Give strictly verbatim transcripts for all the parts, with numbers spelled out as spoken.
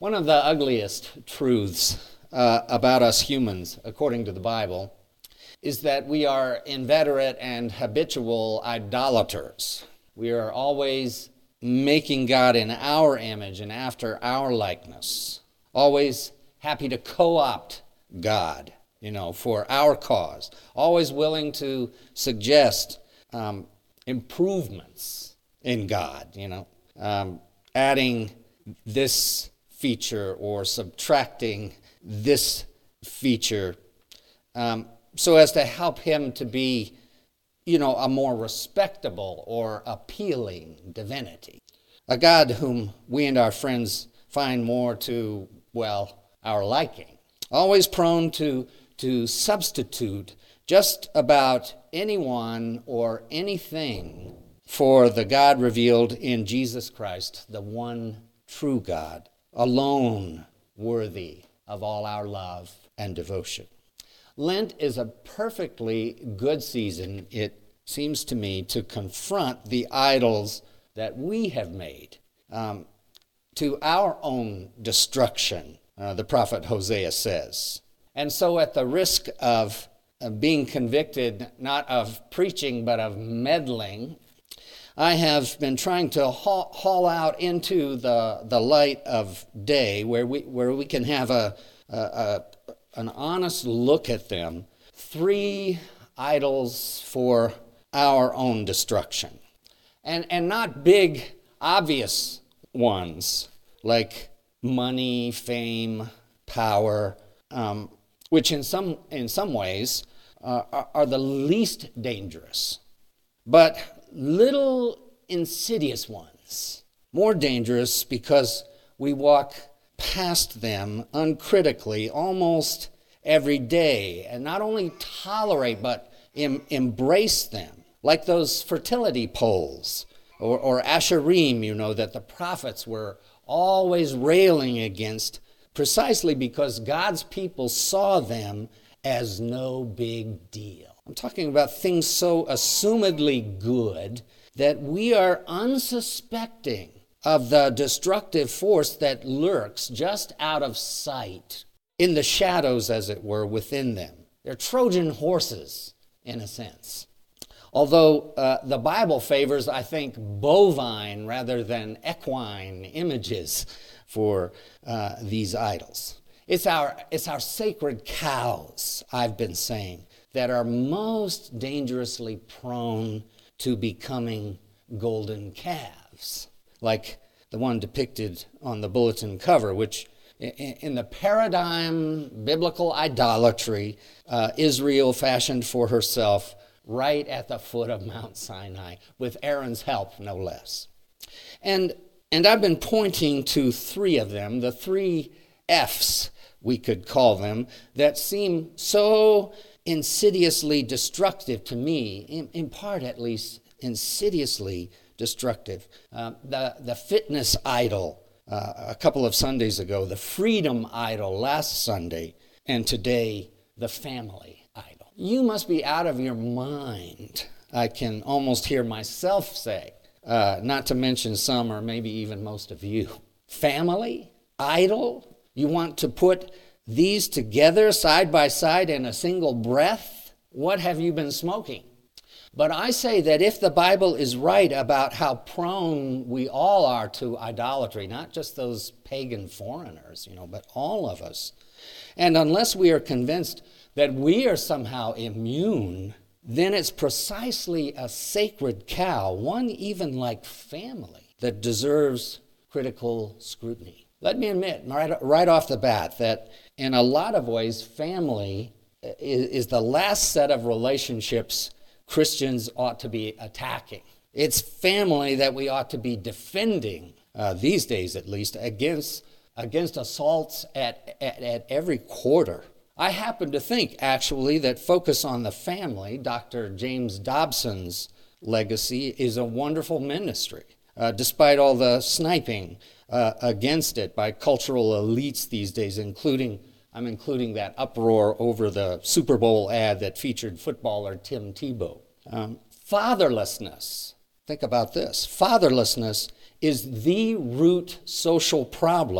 One of the ugliest truths uh, about us humans, according to the Bible, is that we are inveterate and habitual idolaters. We are always making God in our image and after our likeness, always happy to co-opt God, you know, for our cause, always willing to suggest um, improvements in God, you know, um, adding this feature or subtracting this feature um, so as to help him to be, you know, a more respectable or appealing divinity. A God whom we and our friends find more to, well, our liking. Always prone to, to substitute just about anyone or anything for the God revealed in Jesus Christ, the one true God, alone worthy of all our love and devotion. Lent is a perfectly good season, it seems to me, to confront the idols that we have made um, to our own destruction, uh, the prophet Hosea says. And so at the risk of uh, being convicted not of preaching but of meddling, I have been trying to haul, haul out into the, the light of day where we where we can have a, a, a an honest look at them, three idols for our own destruction. And and not big, obvious ones like money, fame, power, um, which in some in some ways uh, are, are the least dangerous. But little insidious ones, more dangerous because we walk past them uncritically almost every day and not only tolerate but em- embrace them, like those fertility poles or, or asherim, you know, that the prophets were always railing against precisely because God's people saw them as no big deal. I'm talking about things so assumedly good that we are unsuspecting of the destructive force that lurks just out of sight, in the shadows, as it were, within them. They're Trojan horses, in a sense. Although uh, the Bible favors, I think, bovine rather than equine images for uh, these idols. It's our, it's our sacred cows, I've been saying, that are most dangerously prone to becoming golden calves, like the one depicted on the bulletin cover, which in the paradigm biblical idolatry, uh, Israel fashioned for herself right at the foot of Mount Sinai, with Aaron's help, no less. And, and I've been pointing to three of them, the three F's, we could call them, that seem so insidiously destructive to me, in, in part at least, insidiously destructive. Uh, the, the fitness idol uh, a couple of Sundays ago, the freedom idol last Sunday, and today the family idol. You must be out of your mind, I can almost hear myself say, uh, not to mention some or maybe even most of you. Family? Idol? You want to put these together side by side in a single breath? What have you been smoking? But I say that if the Bible is right about how prone we all are to idolatry, not just those pagan foreigners, you know, but all of us, and unless we are convinced that we are somehow immune, then it's precisely a sacred cow, one even like family, that deserves critical scrutiny. Let me admit right, right off the bat that in a lot of ways, family is, is the last set of relationships Christians ought to be attacking. It's family that we ought to be defending, uh, these days at least, against, against assaults at, at, at every quarter. I happen to think, actually, that Focus on the Family, Doctor James Dobson's legacy, is a wonderful ministry, uh, despite all the sniping uh, against it by cultural elites these days, including, I'm including that uproar over the Super Bowl ad that featured footballer Tim Tebow. Um, fatherlessness, think about this, fatherlessness is the root social problem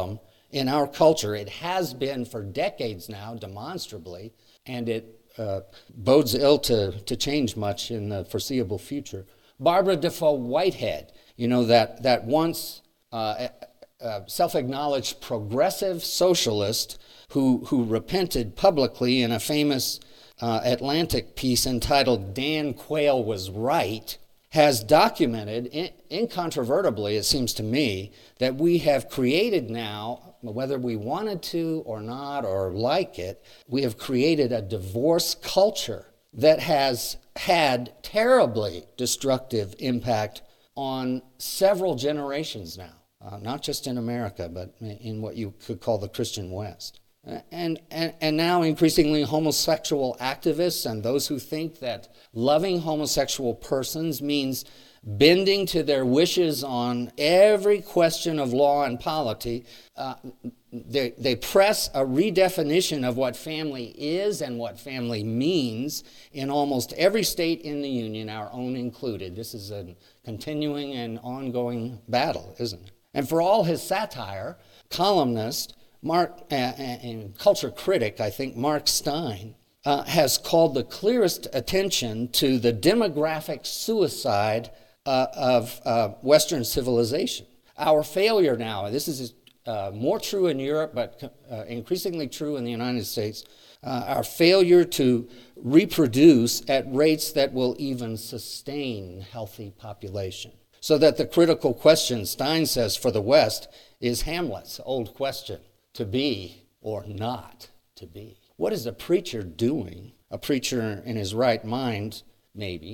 in our culture. It has been for decades now, demonstrably, and it uh, bodes ill to, to change much in the foreseeable future. Barbara Defoe Whitehead, you know, that, that once uh, uh, self-acknowledged progressive socialist who, who repented publicly in a famous uh, Atlantic piece entitled "Dan Quayle Was Right," has documented, in, incontrovertibly, it seems to me, that we have created now, whether we wanted to or not or like it, we have created a divorce culture that has had terribly destructive impact on several generations now, uh, not just in America, but in what you could call the Christian West. And, and, and now increasingly homosexual activists and those who think that loving homosexual persons means bending to their wishes on every question of law and polity, uh, they, they press a redefinition of what family is and what family means in almost every state in the Union, our own included. This is a continuing and ongoing battle, isn't it? And for all his satire, columnist, Mark, uh, and culture critic, I think, Mark Steyn, uh, has called the clearest attention to the demographic suicide uh, of uh, Western civilization. Our failure now, this is uh, more true in Europe, but uh, increasingly true in the United States, uh, our failure to reproduce at rates that will even sustain healthy population. So that the critical question, Steyn says, for the West is Hamlet's old question: to be or not to be. What is a preacher doing, a preacher in his right mind, maybe,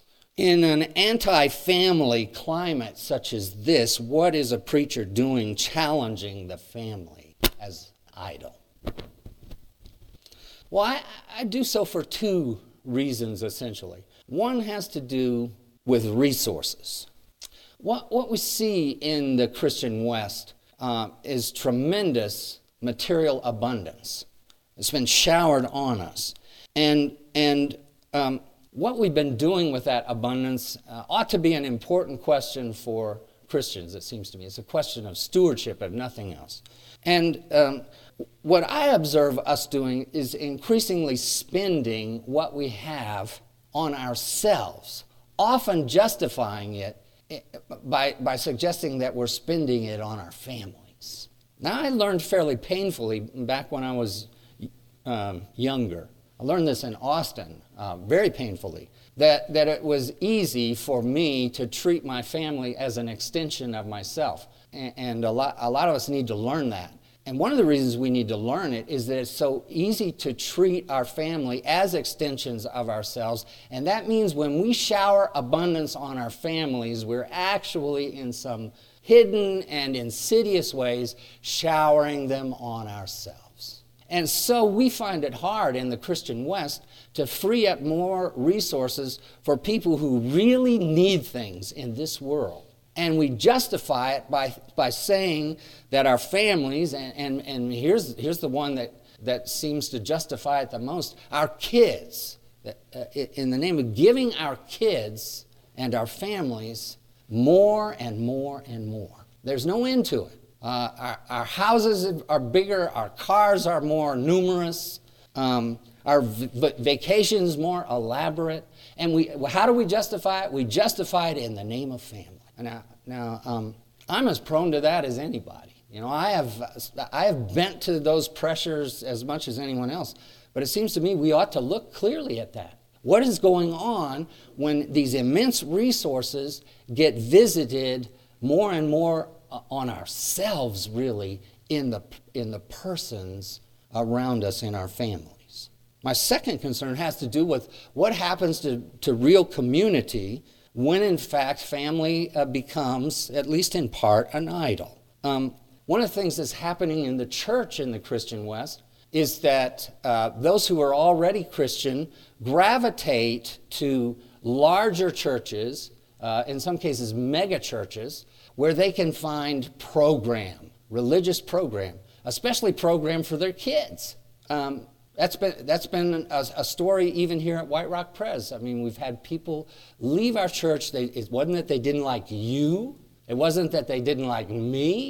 in an anti-family climate such as this? What is a preacher doing challenging the family as idol? Well, I, I do so for two reasons, essentially. One has to do with resources. What, what we see in the Christian West Uh, is tremendous material abundance. It's been showered on us. And, and um, what we've been doing with that abundance uh, ought to be an important question for Christians, it seems to me. It's a question of stewardship, if nothing else. And um, what I observe us doing is increasingly spending what we have on ourselves, often justifying it By, by suggesting that we're spending it on our families. Now, I learned fairly painfully back when I was um, younger. I learned this in Austin, uh, very painfully, that, that it was easy for me to treat my family as an extension of myself. And, and a lot, a lot of us need to learn that. And one of the reasons we need to learn it is that it's so easy to treat our family as extensions of ourselves. And that means when we shower abundance on our families, we're actually in some hidden and insidious ways showering them on ourselves. And so we find it hard in the Christian West to free up more resources for people who really need things in this world. And we justify it by, by saying that our families, and, and, and here's, here's the one that, that seems to justify it the most, our kids, uh, in the name of giving our kids and our families more and more and more. There's no end to it. Uh, our, our houses are bigger, our cars are more numerous, um, our v- vacations more elaborate. And we, how do we justify it? We justify it in the name of family. Now, now um, I'm as prone to that as anybody. You know, I have I have bent to those pressures as much as anyone else. But it seems to me we ought to look clearly at that. What is going on when these immense resources get visited more and more on ourselves, really, in the in the persons around us in our families? My second concern has to do with what happens to, to real community when in fact family uh, becomes, at least in part, an idol. Um, one of the things that's happening in the church in the Christian West is that uh, those who are already Christian gravitate to larger churches, uh, in some cases mega churches, where they can find program, religious program, especially program for their kids. Um, That's been that's been a, a story even here at White Rock Pres. I mean, we've had people leave our church. They, it wasn't that they didn't like you. It wasn't that they didn't like me.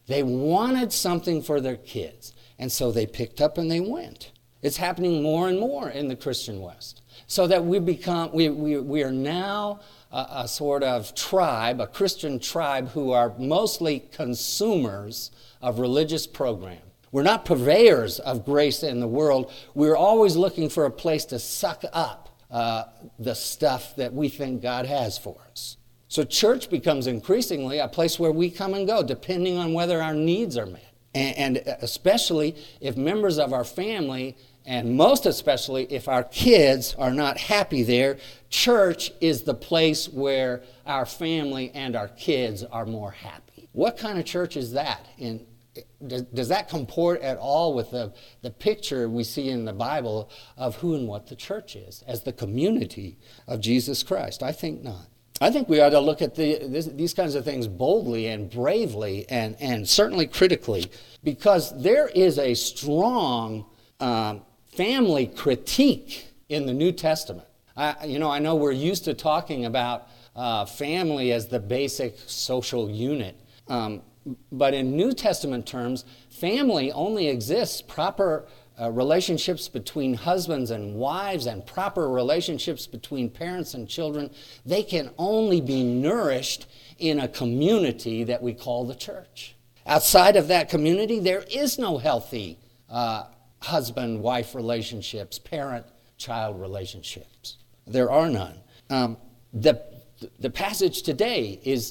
They wanted something for their kids, and so they picked up and they went. It's happening more and more in the Christian West. So that we become, we, we, we are now a, a sort of tribe, a Christian tribe who are mostly consumers of religious program. We're not purveyors of grace in the world. We're always looking for a place to suck up uh, the stuff that we think God has for us. So church becomes increasingly a place where we come and go, depending on whether our needs are met. And, and especially if members of our family, and most especially if our kids are not happy there, church is the place where our family and our kids are more happy. What kind of church is that? In, does, does that comport at all with the, the picture we see in the Bible of who and what the church is as the community of Jesus Christ? I think not. I think we ought to look at the, this, these kinds of things boldly and bravely and, and certainly critically, because there is a strong um, family critique in the New Testament. I, you know, I know we're used to talking about uh, family as the basic social unit, um, but in New Testament terms, family only exists, proper Uh, relationships between husbands and wives and proper relationships between parents and children, they can only be nourished in a community that we call the church. Outside of that community, there is no healthy uh, husband-wife relationships, parent-child relationships. There are none. Um, the, the passage today is,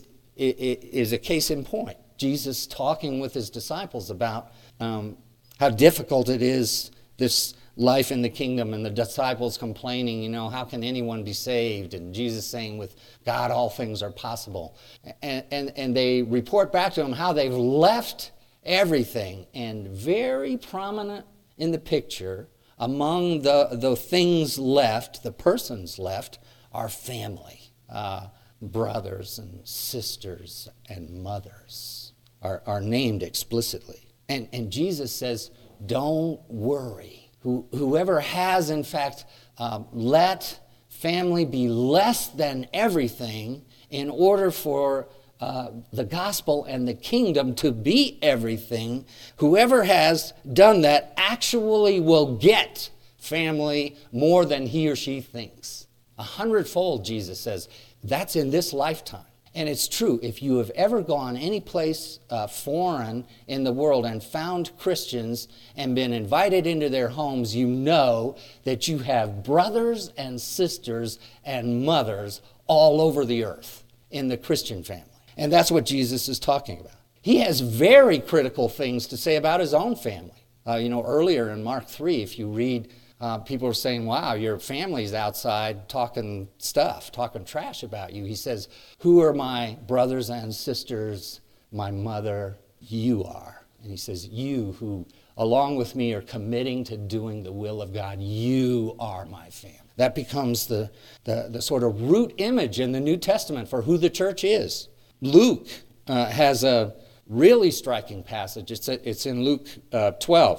is a case in point. Jesus talking with his disciples about um, how difficult it is, this life in the kingdom, and the disciples complaining, you know, how can anyone be saved? And Jesus saying, with God all things are possible. And, and, and they report back to him how they've left everything. And very prominent in the picture, among the, the things left, the persons left, are family. Uh, brothers and sisters and mothers are, are named explicitly. And, and Jesus says, don't worry. Who, whoever has, in fact, uh, let family be less than everything in order for uh, the gospel and the kingdom to be everything, whoever has done that actually will get family more than he or she thinks. A hundredfold, Jesus says. That's in this lifetime. And it's true, if you have ever gone any place uh, foreign in the world and found Christians and been invited into their homes, you know that you have brothers and sisters and mothers all over the earth in the Christian family. And that's what Jesus is talking about. He has very critical things to say about his own family. Uh, you know, earlier in Mark three, if you read, Uh, people are saying, wow, your family's outside talking stuff, talking trash about you. He says, who are my brothers and sisters, my mother? You are. And he says, you who, along with me, are committing to doing the will of God, you are my family. That becomes the, the, the sort of root image in the New Testament for who the church is. Luke uh, has a really striking passage. It's, a, it's in Luke uh, twelve,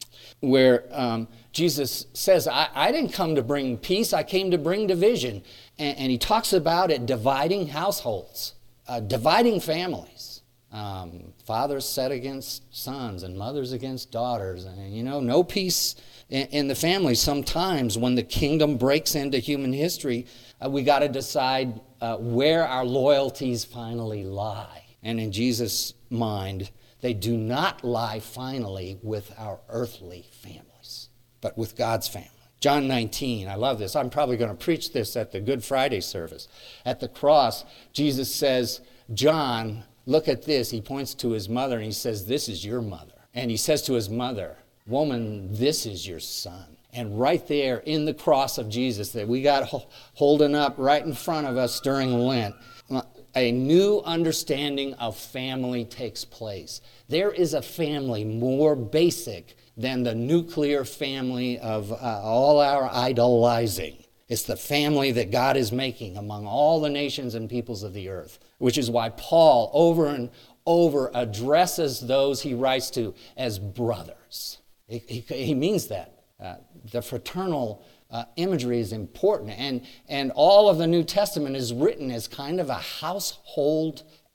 where um, Jesus says, I, I didn't come to bring peace, I came to bring division. And, and he talks about it dividing households, uh, dividing families. Um, fathers set against sons and mothers against daughters. And, you know, no peace in, in the family. Sometimes when the kingdom breaks into human history, uh, we got to decide uh, where our loyalties finally lie. And in Jesus' mind, they do not lie finally with our earthly families, but with God's family. John nineteen, I love this. I'm probably going to preach this at the Good Friday service. At the cross, Jesus says, John, look at this. He points to his mother and he says, this is your mother. And he says to his mother, woman, this is your son. And right there in the cross of Jesus that we got holding up right in front of us during Lent, a new understanding of family takes place. There is a family more basic than the nuclear family of uh, all our idolizing. It's the family that God is making among all the nations and peoples of the earth, which is why Paul over and over addresses those he writes to as brothers. He, he, he means that. Uh, the fraternal Uh, imagery is important, and, and all of the New Testament is written as kind of a household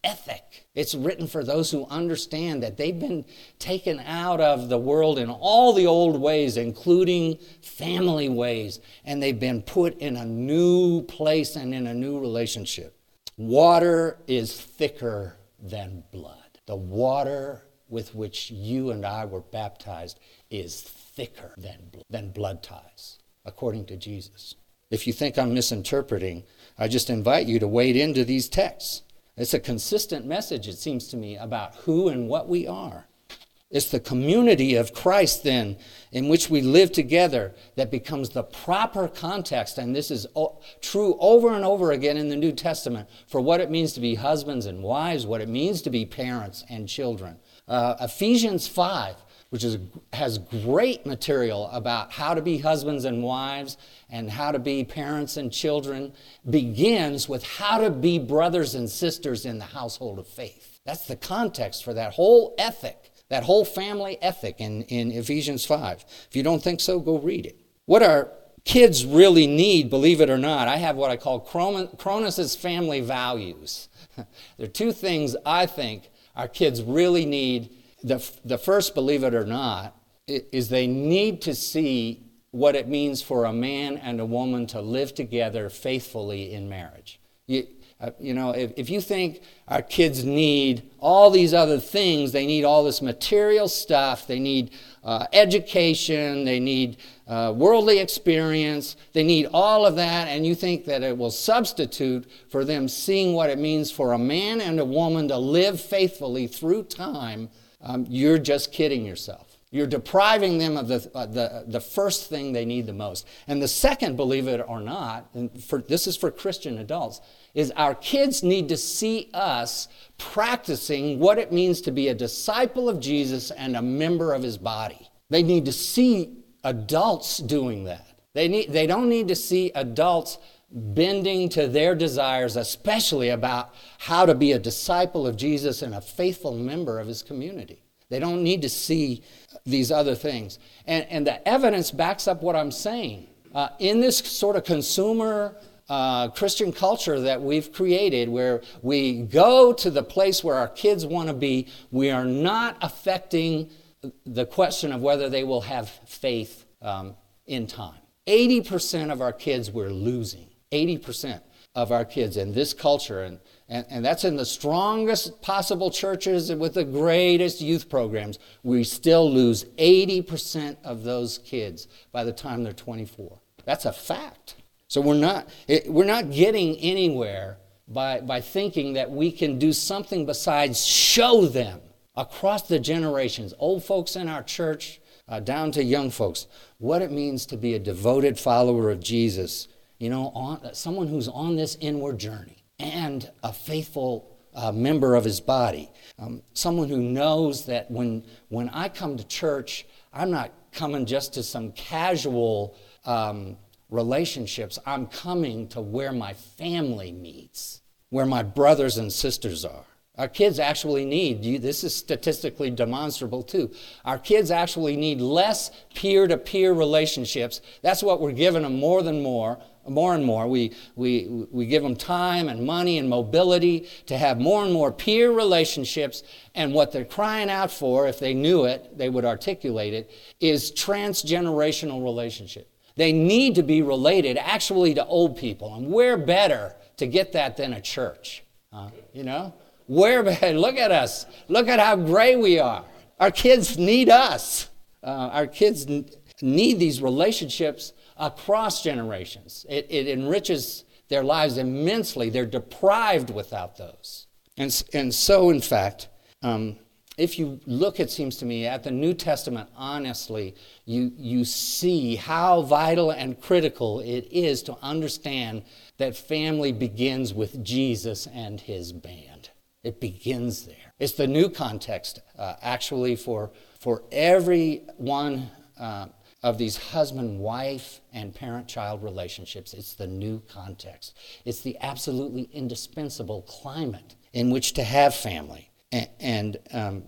ethic. It's written for those who understand that they've been taken out of the world in all the old ways, including family ways, and they've been put in a new place and in a new relationship. Water is thicker than blood. The water with which you and I were baptized is thicker than, than blood ties, according to Jesus. If you think I'm misinterpreting, I just invite you to wade into these texts. It's a consistent message, it seems to me, about who and what we are. It's the community of Christ, then, in which we live together that becomes the proper context, and this is o- true over and over again in the New Testament, for what it means to be husbands and wives, what it means to be parents and children. Uh, Ephesians five, which is, has great material about how to be husbands and wives and how to be parents and children, begins with how to be brothers and sisters in the household of faith. That's the context for that whole ethic, that whole family ethic in, in Ephesians five. If you don't think so, go read it. What our kids really need, believe it or not, I have what I call Cronus's family values. There are two things I think our kids really need. The, the first, believe it or not, is they need to see what it means for a man and a woman to live together faithfully in marriage. You, uh, you know, if, if you think our kids need all these other things, they need all this material stuff, they need uh, education, they need uh, worldly experience, they need all of that, and you think that it will substitute for them seeing what it means for a man and a woman to live faithfully through time, Um, you're just kidding yourself. You're depriving them of the, uh, the, the first thing they need the most. And the second, believe it or not, and for, this is for Christian adults, is our kids need to see us practicing what it means to be a disciple of Jesus and a member of his body. They need to see adults doing that. They need, they don't need to see adults bending to their desires, especially about how to be a disciple of Jesus and a faithful member of his community. They don't need to see these other things. And, and the evidence backs up what I'm saying. Uh, in this sort of consumer uh, Christian culture that we've created, where we go to the place where our kids want to be, we are not affecting the question of whether they will have faith um, in time. eighty percent of our kids we're losing. eighty percent of our kids in this culture, and, and, and that's in the strongest possible churches and with the greatest youth programs, we still lose eighty percent of those kids by the time they're twenty-four. That's a fact. So we're not, it, we're not getting anywhere by, by thinking that we can do something besides show them across the generations, old folks in our church, uh, down to young folks, what it means to be a devoted follower of Jesus. You know, on, someone who's on this inward journey and a faithful uh, member of his body. Um, someone who knows that when, when I come to church, I'm not coming just to some casual um, relationships. I'm coming to where my family meets, where my brothers and sisters are. Our kids actually need, this is statistically demonstrable too, our kids actually need less peer-to-peer relationships. That's what we're giving them more than more. More and more, we, we, we give them time and money and mobility to have more and more peer relationships, and what they're crying out for, if they knew it, they would articulate it, is transgenerational relationship. They need to be related actually to old people, and where better to get that than a church, uh, you know? Where better, look at us, look at how gray we are. Our kids need us. Uh, our kids n- need these relationships across generations. It, it enriches their lives immensely. They're deprived without those. And, and so, in fact, um, if you look, it seems to me, at the New Testament honestly, you, you see how vital and critical it is to understand that family begins with Jesus and his band. It begins there. It's the new context, uh, actually, for, for every one uh, of these husband-wife and parent-child relationships. It's the new context. It's the absolutely indispensable climate in which to have family. And, and um,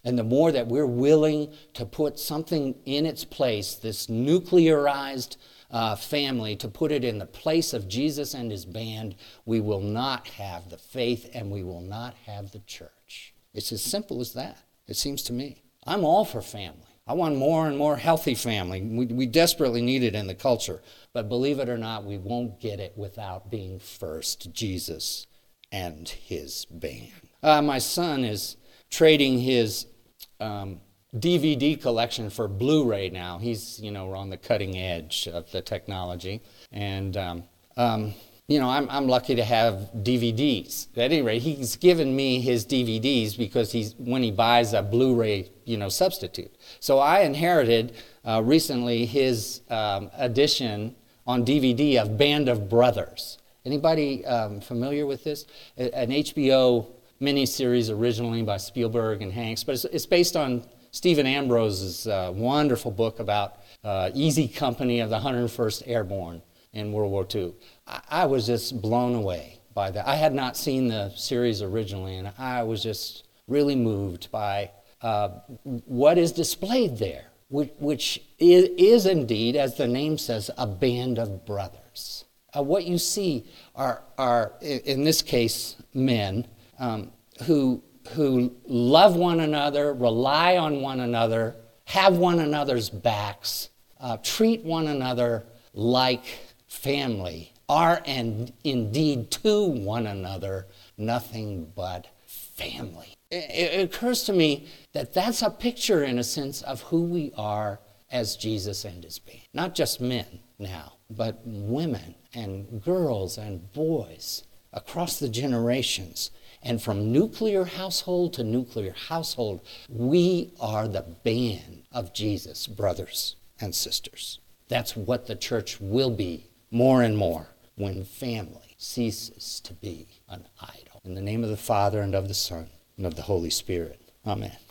And the more that we're willing to put something in its place, this nuclearized uh, family, to put it in the place of Jesus and his band, we will not have the faith and we will not have the church. It's as simple as that, it seems to me. I'm all for family. I want more and more healthy family. We, we desperately need it in the culture. But believe it or not, we won't get it without being first Jesus and his band. Uh, my son is trading his um, D V D collection for Blu-ray now. He's, you know, on the cutting edge of the technology. And, um, um, you know, I'm, I'm lucky to have D V Ds. At any rate, he's given me his D V Ds because he's when he buys a Blu-ray, you know, substitute. So I inherited uh, recently his um, edition on D V D of Band of Brothers. Anybody um, familiar with this? An H B O miniseries originally by Spielberg and Hanks, but it's, it's based on Stephen Ambrose's uh, wonderful book about uh, Easy Company of the one hundred first Airborne in World War Two. I, I was just blown away by that. I had not seen the series originally, and I was just really moved by uh, what is displayed there, which, which is, is indeed, as the name says, a band of brothers. Uh, what you see are, are, in this case, men um, who, who love one another, rely on one another, have one another's backs, uh, treat one another like family, are and indeed to one another nothing but family. It, it occurs to me that that's a picture, in a sense, of who we are as Jesus and his band. Not just men now, but women and girls and boys across the generations. And from nuclear household to nuclear household, we are the band of Jesus, brothers and sisters. That's what the church will be more and more when family ceases to be an idol. In the name of the Father, and of the Son, and of the Holy Spirit. Amen.